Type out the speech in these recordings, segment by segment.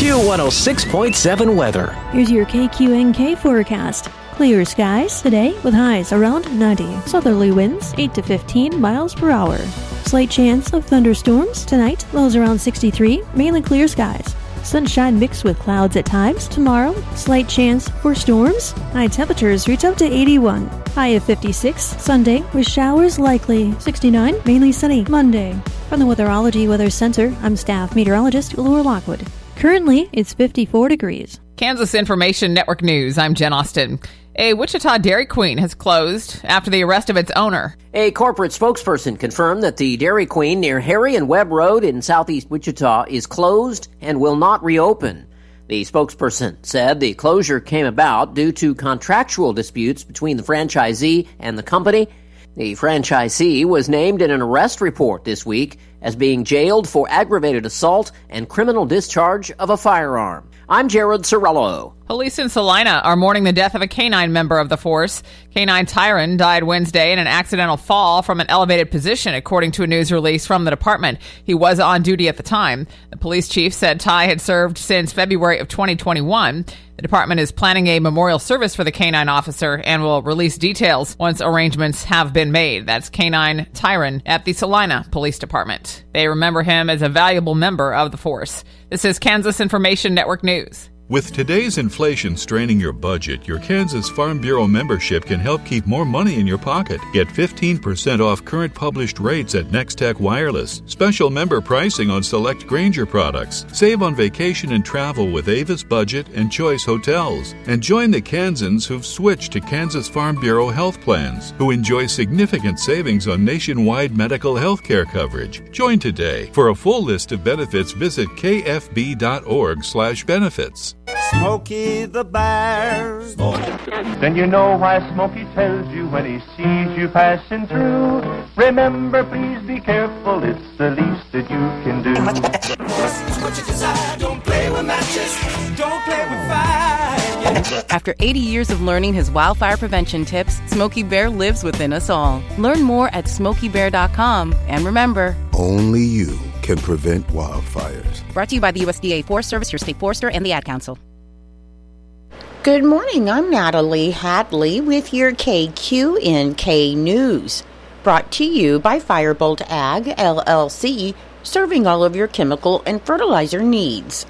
Q106.7 weather. Here's your KQNK forecast. Clear skies today with highs around 90. Southerly winds 8 to 15 miles per hour. Slight chance of thunderstorms tonight. Lows around 63. Mainly clear skies. Sunshine mixed with clouds at times. Tomorrow, slight chance for storms. High temperatures reach up to 81. High of 56. Sunday with showers likely. 69. Mainly sunny. Monday. From the Weatherology Weather Center, I'm staff meteorologist Laura Lockwood. Currently, it's 54 degrees. Kansas Information Network News, I'm Jen Austin. A Wichita Dairy Queen has closed after the arrest of its owner. A corporate spokesperson confirmed that the Dairy Queen near Harry and Webb Road in southeast Wichita is closed and will not reopen. The spokesperson said the closure came about due to contractual disputes between the franchisee and the company. The franchisee was named in an arrest report this week as being jailed for aggravated assault and criminal discharge of a firearm. I'm Jared Sorello. Police in Salina are mourning the death of a canine member of the force. Canine Tyron died Wednesday in an accidental fall from an elevated position, according to a news release from the department. He was on duty at the time. The police chief said Ty had served since February of 2021. The department is planning a memorial service for the canine officer and will release details once arrangements have been made. That's Canine Tyron at the Salina Police Department. They remember him as a valuable member of the force. This is Kansas Information Network News. With today's inflation straining your budget, your Kansas Farm Bureau membership can help keep more money in your pocket. Get 15% off current published rates at Nextech Wireless. Special member pricing on select Grainger products. Save on vacation and travel with Avis Budget and Choice Hotels. And join the Kansans who've switched to Kansas Farm Bureau health plans, who enjoy significant savings on nationwide medical health care coverage. Join today. For a full list of benefits, visit kfb.org/benefits. Smokey the Bear. Then you know why Smokey tells you when he sees you passing through. Remember, please be careful, it's the least that you can do. What you desire, don't play with matches, don't play with fire. After 80 years of learning his wildfire prevention tips, Smokey Bear lives within us all. Learn more at SmokeyBear.com. And remember, only you can prevent wildfires. Brought to you by the USDA Forest Service, your state forester, and the Ad Council. Good morning. I'm Natalie Hadley with your KQNK News. Brought to you by Firebolt Ag, LLC, serving all of your chemical and fertilizer needs.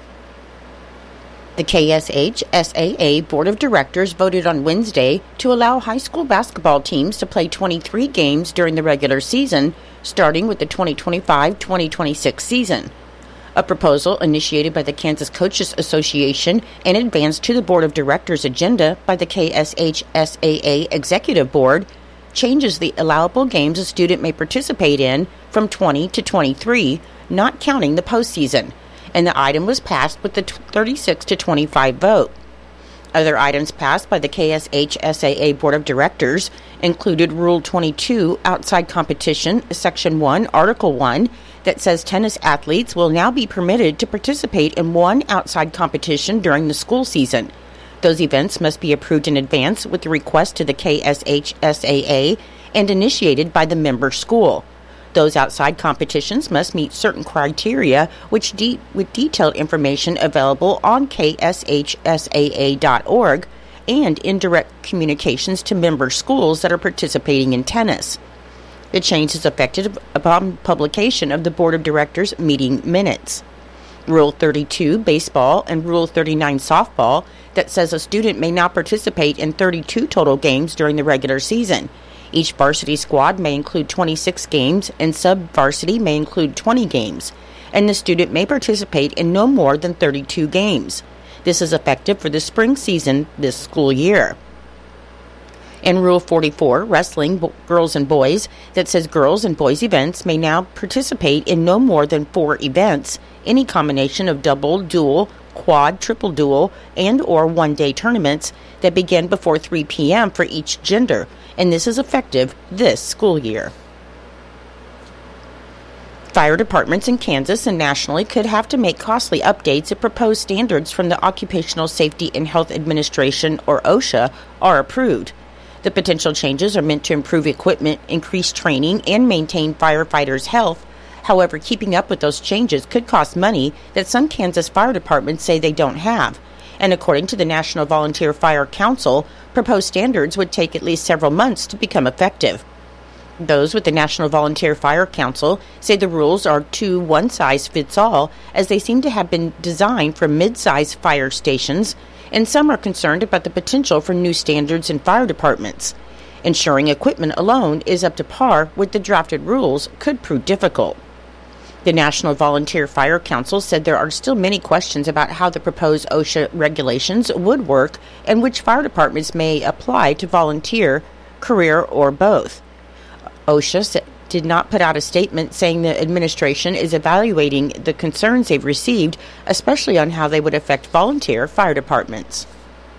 The KSH SAA Board of Directors voted on Wednesday to allow high school basketball teams to play 23 games during the regular season, starting with the 2025-2026 season. A proposal initiated by the Kansas Coaches Association and advanced to the Board of Directors agenda by the KSH SAA Executive Board changes the allowable games a student may participate in from 20 to 23, not counting the postseason, and the item was passed with the 36 to 25 vote. Other items passed by the KSH SAA Board of Directors included Rule 22, Outside Competition, Section 1, Article 1, that says tennis athletes will now be permitted to participate in one outside competition during the school season. Those events must be approved in advance with the request to the KSH SAA and initiated by the member school. Those outside competitions must meet certain criteria, with detailed information available on kshsaa.org and indirect communications to member schools that are participating in tennis. The change is effective upon publication of the Board of Directors meeting minutes. Rule 32, baseball, and Rule 39, softball, that says a student may now participate in 32 total games during the regular season. Each varsity squad may include 26 games, and sub-varsity may include 20 games, and the student may participate in no more than 32 games. This is effective for the spring season this school year. In Rule 44, wrestling, girls and boys, that says girls and boys events may now participate in no more than 4 events, any combination of double, dual, quad, triple dual, and or one-day tournaments that begin before 3 p.m. for each gender, and this is effective this school year. Fire departments in Kansas and nationally could have to make costly updates if proposed standards from the Occupational Safety and Health Administration, or OSHA, are approved. The potential changes are meant to improve equipment, increase training, and maintain firefighters' health. However, keeping up with those changes could cost money that some Kansas fire departments say they don't have. And according to the National Volunteer Fire Council, proposed standards would take at least several months to become effective. Those with the National Volunteer Fire Council say the rules are too one-size-fits-all, as they seem to have been designed for mid-size fire stations, and some are concerned about the potential for new standards in fire departments. Ensuring equipment alone is up to par with the drafted rules could prove difficult. The National Volunteer Fire Council said there are still many questions about how the proposed OSHA regulations would work and which fire departments may apply to volunteer, career, or both. OSHA did not put out a statement saying the administration is evaluating the concerns they've received, especially on how they would affect volunteer fire departments.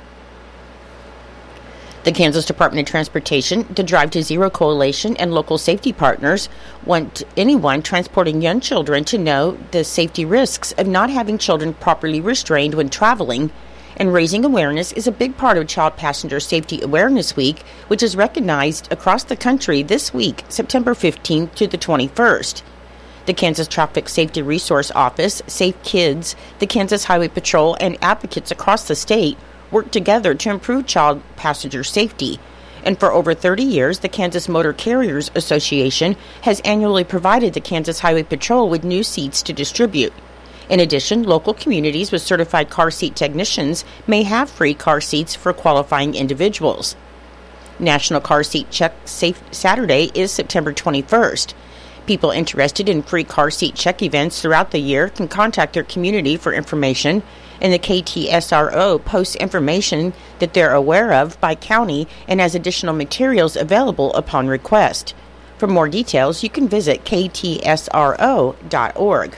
The Kansas Department of Transportation, the Drive to Zero Coalition, and local safety partners want anyone transporting young children to know the safety risks of not having children properly restrained when traveling, and raising awareness is a big part of Child Passenger Safety Awareness Week, which is recognized across the country this week, September 15th to the 21st. The Kansas Traffic Safety Resource Office, Safe Kids, the Kansas Highway Patrol, and advocates across the state work together to improve child passenger safety. And for over 30 years, the Kansas Motor Carriers Association has annually provided the Kansas Highway Patrol with new seats to distribute. In addition, local communities with certified car seat technicians may have free car seats for qualifying individuals. National Car Seat Check Safe Saturday is September 21st. People interested in free car seat check events throughout the year can contact their community for information, and the KTSRO posts information that they're aware of by county and has additional materials available upon request. For more details, you can visit ktsro.org.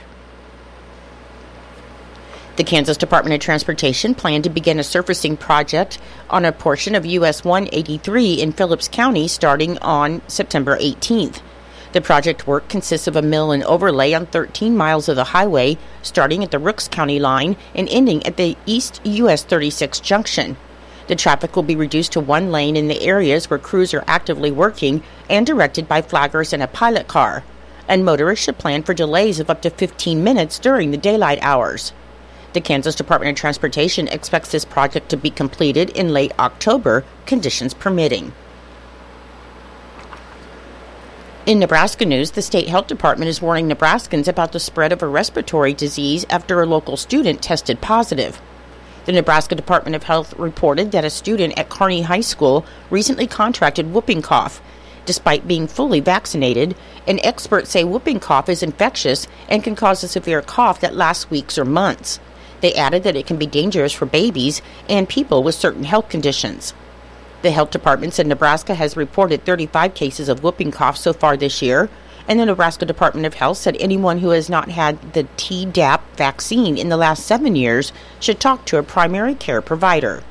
The Kansas Department of Transportation planned to begin a surfacing project on a portion of US 183 in Phillips County starting on September 18th. The project work consists of a mill and overlay on 13 miles of the highway, starting at the Rooks County line and ending at the East US 36 junction. The traffic will be reduced to one lane in the areas where crews are actively working and directed by flaggers and a pilot car. And motorists should plan for delays of up to 15 minutes during the daylight hours. The Kansas Department of Transportation expects this project to be completed in late October, conditions permitting. In Nebraska news, the State Health Department is warning Nebraskans about the spread of a respiratory disease after a local student tested positive. The Nebraska Department of Health reported that a student at Kearney High School recently contracted whooping cough. Despite being fully vaccinated, and experts say whooping cough is infectious and can cause a severe cough that lasts weeks or months. They added that it can be dangerous for babies and people with certain health conditions. The health department said Nebraska has reported 35 cases of whooping cough so far this year, and the Nebraska Department of Health said anyone who has not had the Tdap vaccine in the last 7 years should talk to a primary care provider.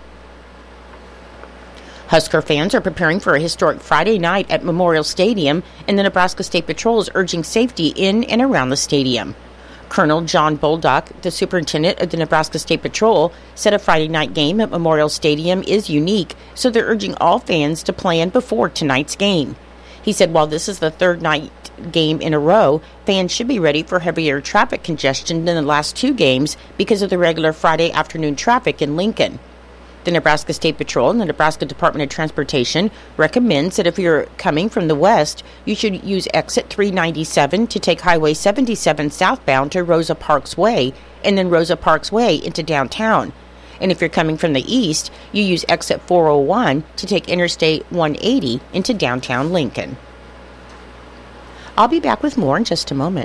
Husker fans are preparing for a historic Friday night at Memorial Stadium, and the Nebraska State Patrol is urging safety in and around the stadium. Colonel John Bolduc, the superintendent of the Nebraska State Patrol, said a Friday night game at Memorial Stadium is unique, so they're urging all fans to plan before tonight's game. He said while this is the third night game in a row, fans should be ready for heavier traffic congestion than the last two games because of the regular Friday afternoon traffic in Lincoln. The Nebraska State Patrol and the Nebraska Department of Transportation recommends that if you're coming from the west, you should use exit 397 to take Highway 77 southbound to Rosa Parks Way and then Rosa Parks Way into downtown. And if you're coming from the east, you use exit 401 to take Interstate 180 into downtown Lincoln. I'll be back with more in just a moment.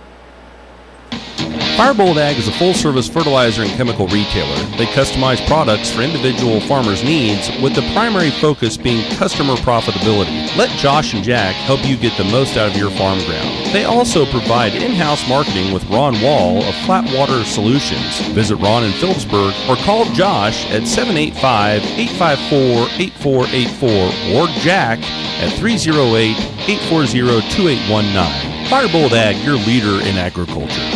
Firebolt Ag is a full-service fertilizer and chemical retailer. They customize products for individual farmers' needs, with the primary focus being customer profitability. Let Josh and Jack help you get the most out of your farm ground. They also provide in-house marketing with Ron Wall of Flatwater Solutions. Visit Ron in Phillipsburg or call Josh at 785-854-8484 or Jack at 308-840-2819. Firebolt Ag, your leader in agriculture.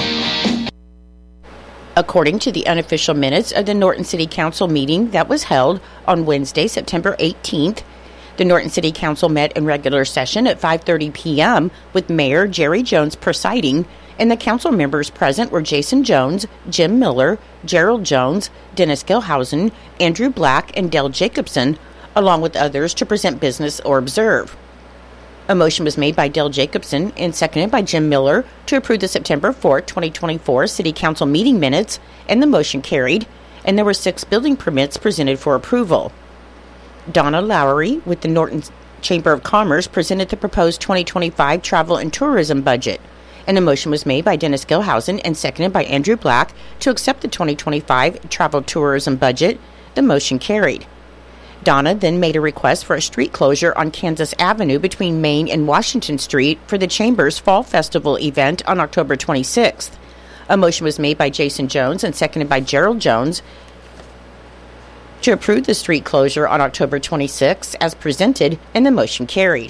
According to the unofficial minutes of the Norton City Council meeting that was held on Wednesday, September 18th, The Norton City Council met in regular session at 5:30 p.m. with Mayor Jerry Jones presiding, and the council members present were Jason Jones, Jim Miller, Gerald Jones, Dennis Gilhausen, Andrew Black, and Dale Jacobson, along with others to present business or observe. A motion was made by Dale Jacobson and seconded by Jim Miller to approve the September 4, 2024 City Council meeting minutes, and the motion carried, and there were 6 building permits presented for approval. Donna Lowry with the Norton Chamber of Commerce presented the proposed 2025 travel and tourism budget, and a motion was made by Dennis Gilhausen and seconded by Andrew Black to accept the 2025 travel tourism budget. The motion carried. Donna then made a request for a street closure on Kansas Avenue between Main and Washington Street for the Chamber's Fall Festival event on October 26th. A motion was made by Jason Jones and seconded by Gerald Jones to approve the street closure on October 26th as presented, and the motion carried.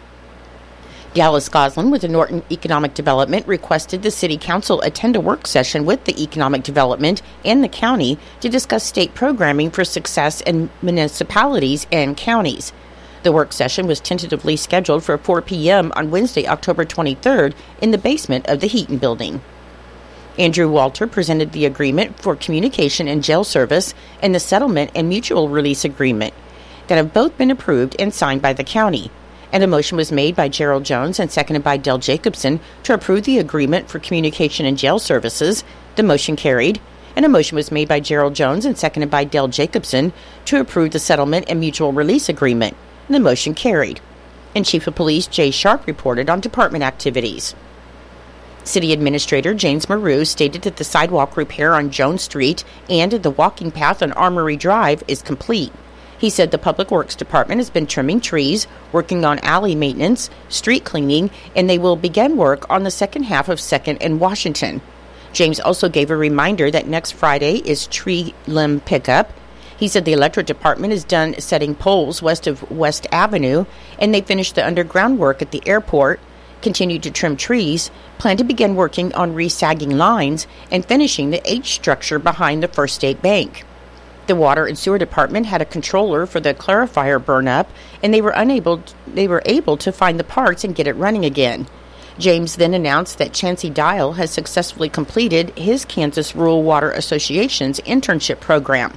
Dallas Goslin with the Norton Economic Development requested the City Council attend a work session with the Economic Development and the county to discuss state programming for success in municipalities and counties. The work session was tentatively scheduled for 4 p.m. on Wednesday, October 23rd in the basement of the Heaton Building. Andrew Walter presented the agreement for communication and jail service and the settlement and mutual release agreement that have both been approved and signed by the county. And a motion was made by Gerald Jones and seconded by Dale Jacobson to approve the agreement for communication and jail services. The motion carried. And a motion was made by Gerald Jones and seconded by Dale Jacobson to approve the settlement and mutual release agreement. And the motion carried. And Chief of Police Jay Sharp reported on department activities. City Administrator James Maru stated that the sidewalk repair on Jones Street and the walking path on Armory Drive is complete. He said the Public Works Department has been trimming trees, working on alley maintenance, street cleaning, and they will begin work on the second half of 2nd and Washington. James also gave a reminder that next Friday is tree limb pickup. He said the electric department is done setting poles west of West Avenue, and they finished the underground work at the airport, continued to trim trees, plan to begin working on resagging lines, and finishing the H structure behind the First State Bank. The Water and Sewer Department had a controller for the clarifier burn-up, and they were able to find the parts and get it running again. James then announced that Chancey Dial has successfully completed his Kansas Rural Water Association's internship program.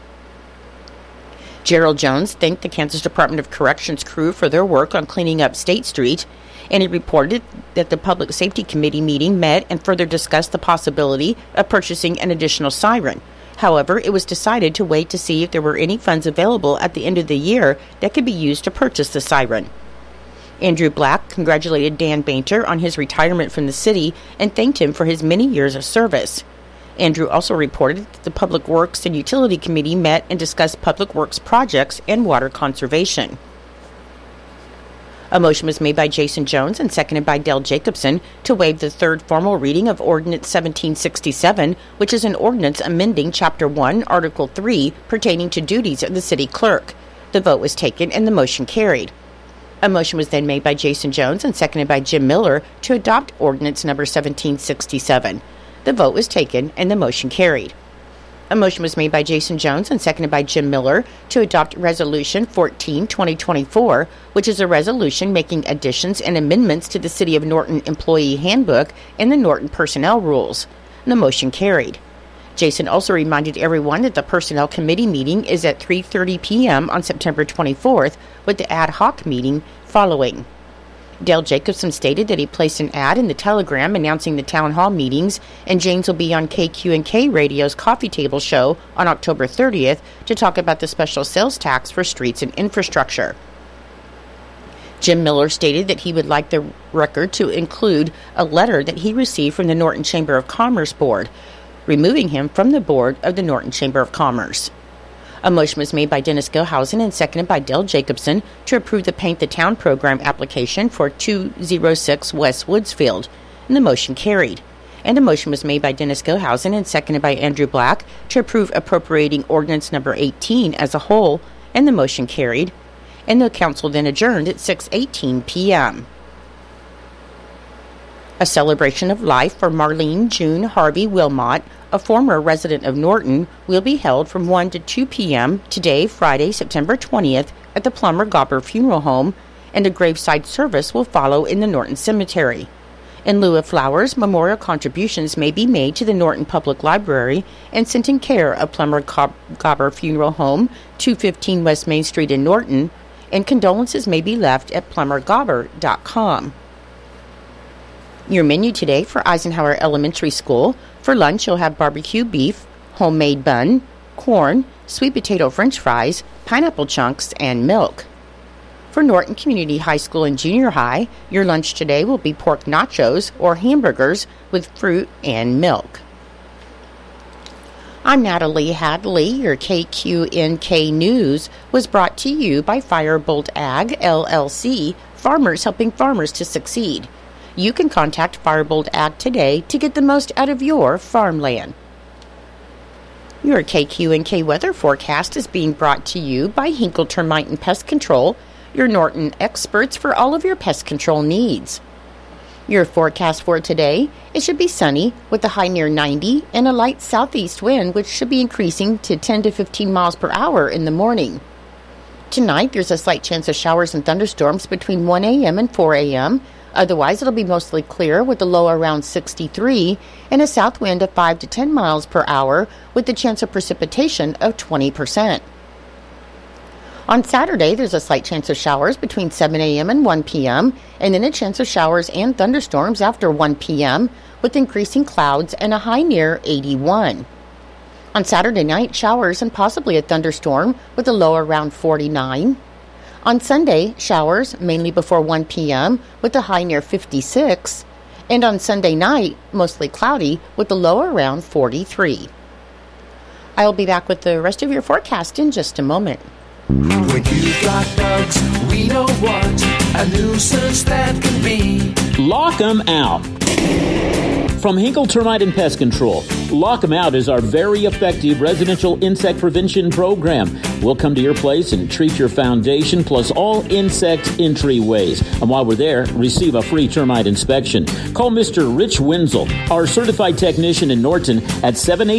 Gerald Jones thanked the Kansas Department of Corrections crew for their work on cleaning up State Street, and he reported that the Public Safety Committee meeting met and further discussed the possibility of purchasing an additional siren. However, it was decided to wait to see if there were any funds available at the end of the year that could be used to purchase the siren. Andrew Black congratulated Dan Bainter on his retirement from the city and thanked him for his many years of service. Andrew also reported that the Public Works and Utility Committee met and discussed public works projects and water conservation. A motion was made by Jason Jones and seconded by Dale Jacobson to waive the third formal reading of Ordinance 1767, which is an ordinance amending Chapter 1, Article 3, pertaining to duties of the city clerk. The vote was taken and the motion carried. A motion was then made by Jason Jones and seconded by Jim Miller to adopt Ordinance number 1767. The vote was taken and the motion carried. A motion was made by Jason Jones and seconded by Jim Miller to adopt Resolution 14-2024, which is a resolution making additions and amendments to the City of Norton Employee Handbook and the Norton Personnel Rules. The motion carried. Jason also reminded everyone that the Personnel Committee meeting is at 3:30 p.m. on September 24th, with the ad hoc meeting following. Dale Jacobson stated that he placed an ad in the Telegram announcing the town hall meetings, and James will be on KQ&K Radio's Coffee Table Show on October 30th to talk about the special sales tax for streets and infrastructure. Jim Miller stated that he would like the record to include a letter that he received from the Norton Chamber of Commerce Board, removing him from the board of the Norton Chamber of Commerce. A motion was made by Dennis Gilhausen and seconded by Dale Jacobson to approve the Paint the Town program application for 206 West Woodsfield, and the motion carried. And a motion was made by Dennis Gilhausen and seconded by Andrew Black to approve appropriating Ordinance number 18 as a whole, and the motion carried. And the council then adjourned at 6:18 p.m. A celebration of life for Marlene June Harvey Wilmot, a former resident of Norton, will be held from 1 to 2 p.m. today, Friday, September 20th, at the Plummer Gobber Funeral Home, and a graveside service will follow in the Norton Cemetery. In lieu of flowers, memorial contributions may be made to the Norton Public Library and sent in care of Plummer Gobber Funeral Home, 215 West Main Street in Norton, and condolences may be left at plummergobber.com. Your menu today for Eisenhower Elementary School. For lunch, you'll have barbecue beef, homemade bun, corn, sweet potato french fries, pineapple chunks, and milk. For Norton Community High School and Junior High, your lunch today will be pork nachos or hamburgers with fruit and milk. I'm Natalie Hadley. Your KQNK News was brought to you by Firebolt Ag, LLC, farmers helping farmers to succeed. You can contact Firebolt Ag today to get the most out of your farmland. Your KQNK weather forecast is being brought to you by Hinkle Termite and Pest Control, your Norton experts for all of your pest control needs. Your forecast for today, it should be sunny with a high near 90 and a light southeast wind, which should be increasing to 10 to 15 miles per hour in the morning. Tonight, there's a slight chance of showers and thunderstorms between 1 a.m. and 4 a.m. Otherwise, it'll be mostly clear with a low around 63 and a south wind of 5 to 10 miles per hour with the chance of precipitation of 20%. On Saturday, there's a slight chance of showers between 7 a.m. and 1 p.m., and then a chance of showers and thunderstorms after 1 p.m., with increasing clouds and a high near 81. On Saturday night, showers and possibly a thunderstorm with a low around 49. On Sunday, showers, mainly before 1 p.m., with a high near 56. And on Sunday night, mostly cloudy, with a low around 43. I'll be back with the rest of your forecast in just a moment. When you've got bugs, we know what a nuisance that can be. Lock 'em out. From Hinkle Termite and Pest Control, Lock 'em Out is our very effective residential insect prevention program. We'll come to your place and treat your foundation plus all insect entryways. And while we're there, receive a free termite inspection. Call Mr. Rich Wenzel, our certified technician in Norton, at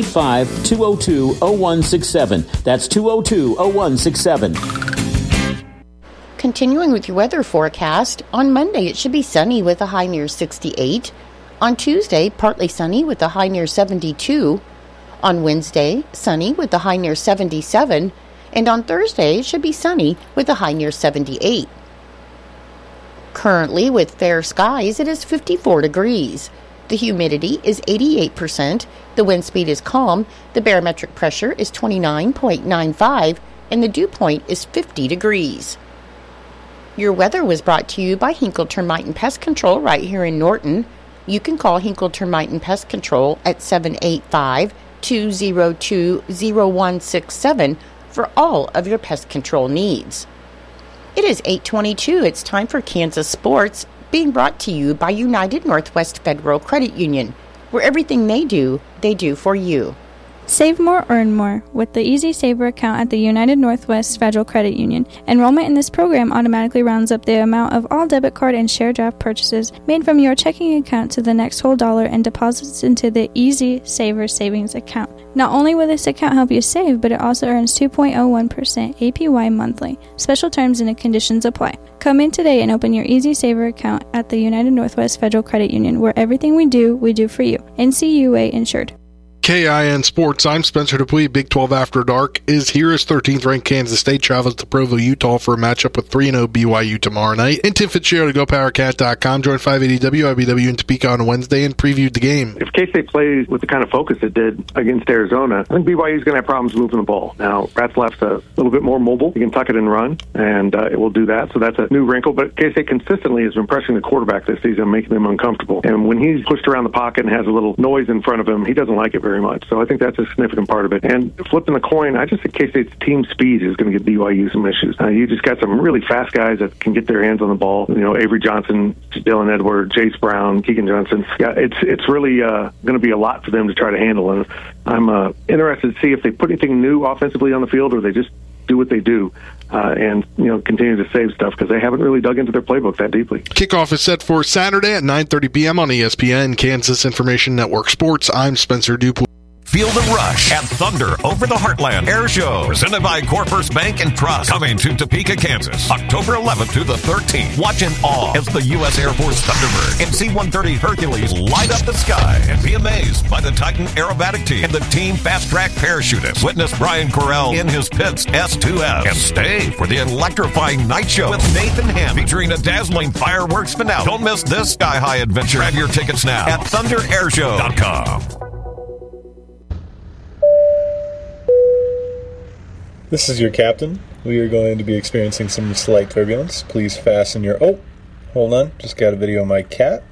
785-202-0167. That's 202-0167. Continuing with your weather forecast, on Monday it should be sunny with a high near 68. On Tuesday, partly sunny with a high near 72. On Wednesday, sunny with a high near 77. And on Thursday, it should be sunny with a high near 78. Currently, with fair skies, it is 54 degrees. The humidity is 88%. The wind speed is calm. The barometric pressure is 29.95. And the dew point is 50 degrees. Your weather was brought to you by Hinkle Termite and Pest Control right here in Norton. You can call Hinkle Termite and Pest Control at 785-202-0167 for all of your pest control needs. It is 8:22. It's time for Kansas Sports, being brought to you by United Northwest Federal Credit Union, where everything they do for you. Save more, earn more with the Easy Saver account at the United Northwest Federal Credit Union. Enrollment in this program automatically rounds up the amount of all debit card and share draft purchases made from your checking account to the next whole dollar and deposits into the Easy Saver savings account. Not only will this account help you save, but it also earns 2.01% APY monthly. Special terms and conditions apply. Come in today and open your Easy Saver account at the United Northwest Federal Credit Union, where everything we do for you. NCUA insured. KIN Sports, I'm Spencer Dupuis. Big 12 After Dark is here as 13th ranked Kansas State travels to Provo, Utah for a matchup with 3-0 BYU tomorrow night. And Tim Fitzgerald of GoPowerCat.com joined 580 WIBW in Topeka on Wednesday and previewed the game. If K-State plays with the kind of focus it did against Arizona, I think BYU is going to have problems moving the ball. Now, Ratzlaff's a little bit more mobile. He can tuck it and run, and it will do that. So that's a new wrinkle. But K-State consistently is impressing the quarterback this season, making them uncomfortable. And when he's pushed around the pocket and has a little noise in front of him, he doesn't like it very much. So I think that's a significant part of it. And flipping the coin, I just think K-State's team speed is going to give BYU some issues. You just got some really fast guys that can get their hands on the ball. You know, Avery Johnson, Dylan Edwards, Jace Brown, Keegan Johnson. Yeah, it's really going to be a lot for them to try to handle. And I'm interested to see if they put anything new offensively on the field, or they just do what they do and continue to save stuff because they haven't really dug into their playbook that deeply. Kickoff is set for Saturday at 9:30 p.m. on ESPN, Kansas Information Network Sports. I'm Spencer Dupuis. Feel the rush at Thunder Over the Heartland Air Show, presented by Corpus Bank and Trust, coming to Topeka, Kansas, October 11th to the 13th. Watch in awe as the U.S. Air Force Thunderbird and C-130 Hercules light up the sky, and be amazed by the Titan aerobatic team and the team fast-track parachutists. Witness Brian Correll in his Pitts S2S, and stay for the electrifying night show with Nathan Hamm, featuring a dazzling fireworks finale. Don't miss this sky-high adventure. Grab your tickets now at thunderairshow.com. This is your captain. We are going to be experiencing some slight turbulence. Please fasten your... Oh, hold on. Just got a video of my cat.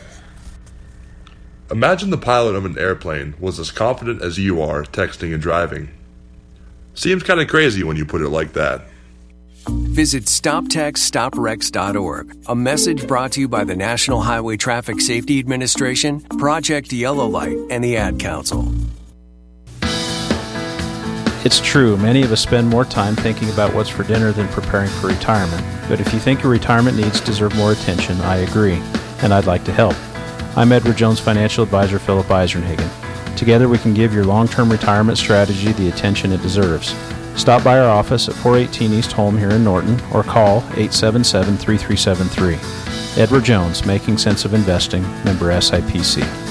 Imagine the pilot of an airplane was as confident as you are texting and driving. Seems kind of crazy when you put it like that. Visit StopTextsStopWrecks.org. A message brought to you by the National Highway Traffic Safety Administration, Project Yellow Light, and the Ad Council. It's true, many of us spend more time thinking about what's for dinner than preparing for retirement. But if you think your retirement needs deserve more attention, I agree, and I'd like to help. I'm Edward Jones Financial Advisor Philip Eisenhagen. Together we can give your long-term retirement strategy the attention it deserves. Stop by our office at 418 East Holm here in Norton, or call 877-3373. Edward Jones, Making Sense of Investing, member SIPC.